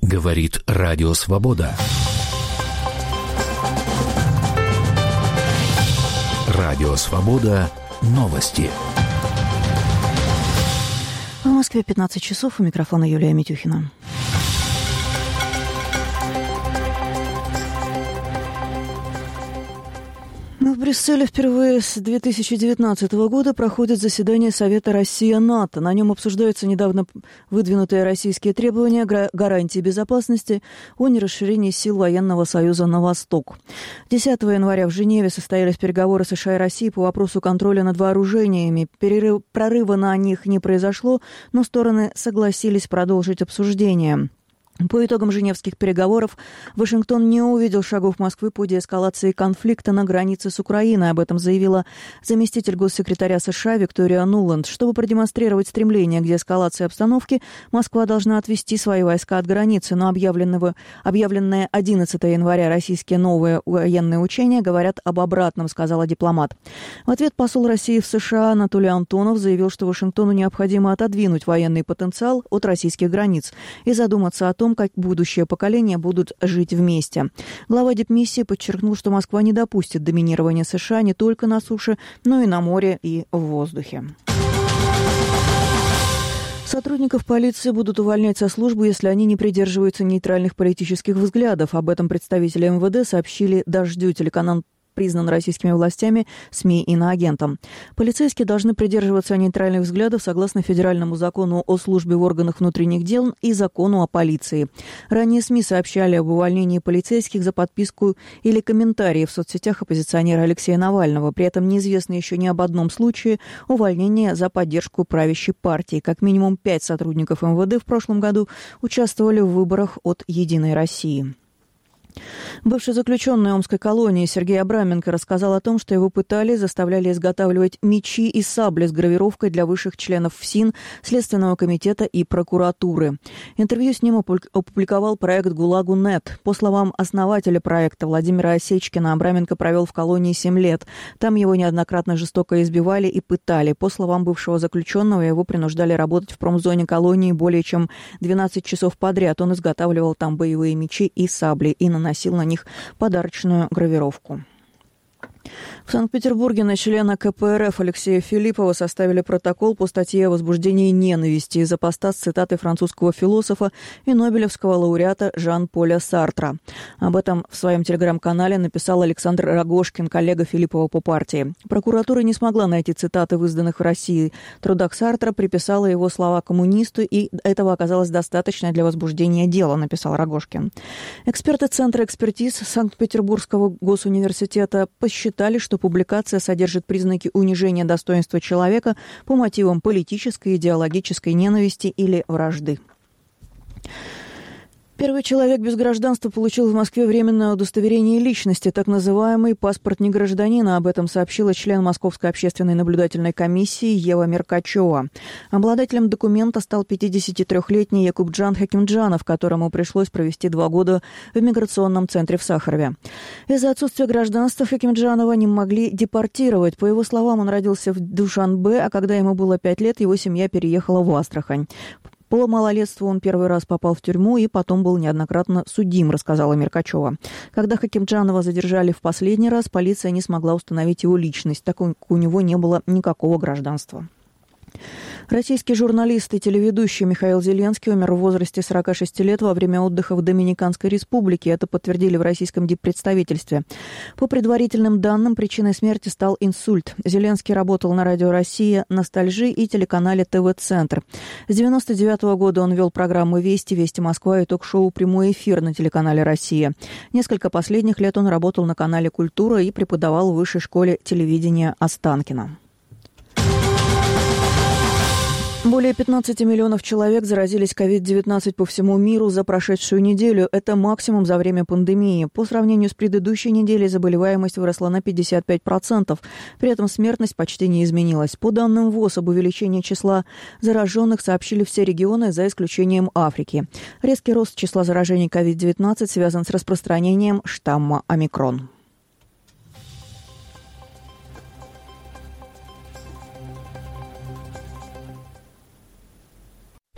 Говорит Радио Свобода. Радио Свобода. Новости. В Москве 15 часов. У микрофона Юлия Митюхина. В Брюсселе впервые с 2019 года проходит заседание Совета Россия-НАТО. На нем обсуждаются недавно выдвинутые российские требования гарантии безопасности о нерасширении сил военного союза на восток. 10 января в Женеве состоялись переговоры США и России по вопросу контроля над вооружениями. Прорыва на них не произошло, но стороны согласились продолжить обсуждение. По итогам женевских переговоров Вашингтон не увидел шагов Москвы по деэскалации конфликта на границе с Украиной. Об этом заявила заместитель госсекретаря США Виктория Нуланд. Чтобы продемонстрировать стремление к деэскалации обстановки, Москва должна отвести свои войска от границы. Но объявленные 11 января российские новые военные учения говорят об обратном, сказала дипломат. В ответ посол России в США Анатолий Антонов заявил, что Вашингтону необходимо отодвинуть военный потенциал от российских границ и задуматься о том, как будущее поколение будут жить вместе. Глава дипмиссии подчеркнул, что Москва не допустит доминирования США не только на суше, но и на море и в воздухе. Сотрудников полиции будут увольнять со службы, если они не придерживаются нейтральных политических взглядов. Об этом представители МВД сообщили «Дождю», телеканал признан российскими властями, СМИ и иноагентом. Полицейские должны придерживаться нейтральных взглядов согласно федеральному закону о службе в органах внутренних дел и закону о полиции. Ранее СМИ сообщали об увольнении полицейских за подписку или комментарии в соцсетях оппозиционера Алексея Навального. При этом неизвестно еще ни об одном случае увольнения за поддержку правящей партии. Как минимум 5 сотрудников МВД в прошлом году участвовали в выборах от «Единой России». Бывший заключенный Омской колонии Сергей Абраменко рассказал о том, что его пытали, заставляли изготавливать мечи и сабли с гравировкой для высших членов ФСИН, Следственного комитета и прокуратуры. Интервью с ним опубликовал проект «ГУЛАГу.нет». По словам основателя проекта Владимира Осечкина, Абраменко провел в колонии 7 лет. Там его неоднократно жестоко избивали и пытали. По словам бывшего заключенного, его принуждали работать в промзоне колонии более чем 12 часов подряд. Он изготавливал там боевые мечи и сабли и наносил на них подарочную гравировку. В Санкт-Петербурге на члена КПРФ Алексея Филиппова составили протокол по статье о возбуждении ненависти из-за поста с цитатой французского философа и нобелевского лауреата Жан-Поля Сартра. Об этом в своем телеграм-канале написал Александр Рогошкин, коллега Филиппова по партии. Прокуратура не смогла найти цитаты в изданных в России трудах Сартра, приписала его слова коммунисту, и этого оказалось достаточно для возбуждения дела, написал Рогошкин. Эксперты Центра экспертиз Санкт-Петербургского госуниверситета посчитали, что публикация содержит признаки унижения достоинства человека по мотивам политической, идеологической ненависти или вражды. Первый человек без гражданства получил в Москве временное удостоверение личности, так называемый паспорт негражданина. Об этом сообщила член Московской общественной наблюдательной комиссии Ева Меркачева. Обладателем документа стал 53-летний Якубджан Хакимджанов, которому пришлось провести 2 года в миграционном центре в Сахарове. Из-за отсутствия гражданства Хакимджанова не могли депортировать. По его словам, он родился в Душанбе, а когда ему было 5 лет, его семья переехала в Астрахань. По малолетству он первый раз попал в тюрьму и потом был неоднократно судим, рассказала Меркачева. Когда Хакимджанова задержали в последний раз, полиция не смогла установить его личность, так как у него не было никакого гражданства. Российский журналист и телеведущий Михаил Зеленский умер в возрасте 46 лет во время отдыха в Доминиканской республике. Это подтвердили в российском диппредставительстве. По предварительным данным, причиной смерти стал инсульт. Зеленский работал на радио «Россия», «Ностальжи» и телеканале ТВ-центр. С 1999 года он вел программы «Вести», «Вести Москва» и ток-шоу «Прямой эфир» на телеканале «Россия». Несколько последних лет он работал на канале «Культура» и преподавал в Высшей школе телевидения Останкино. Более 15 миллионов человек заразились COVID-19 по всему миру за прошедшую неделю. Это максимум за время пандемии. По сравнению с предыдущей неделей заболеваемость выросла на 55%. При этом смертность почти не изменилась. По данным ВОЗ, об увеличении числа зараженных сообщили все регионы, за исключением Африки. Резкий рост числа заражений COVID-19 связан с распространением штамма омикрон.